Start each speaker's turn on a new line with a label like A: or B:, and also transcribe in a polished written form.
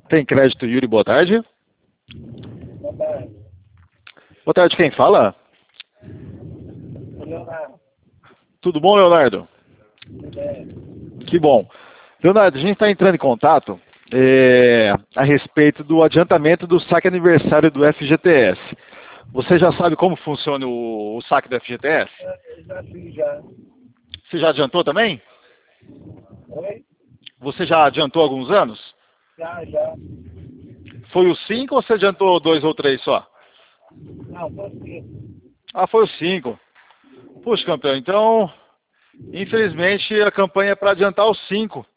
A: Tem crédito, Yuri, boa tarde.
B: Boa tarde.
A: Boa tarde, quem fala?
B: Leonardo.
A: Tudo bom, Leonardo?
B: Tudo bem?
A: Que bom. Leonardo, a gente está entrando em contato a respeito do adiantamento do saque aniversário do FGTS. Você já sabe como funciona o saque do FGTS?
B: Eu já fiz já.
A: Você já adiantou também?
B: Oi?
A: Você já adiantou alguns anos?
B: Já.
A: Foi os 5 ou você adiantou 2 ou 3 só?
B: Não, você.
A: Ah, foi os 5. Puxa, campeão, então, infelizmente a campanha é para adiantar os 5.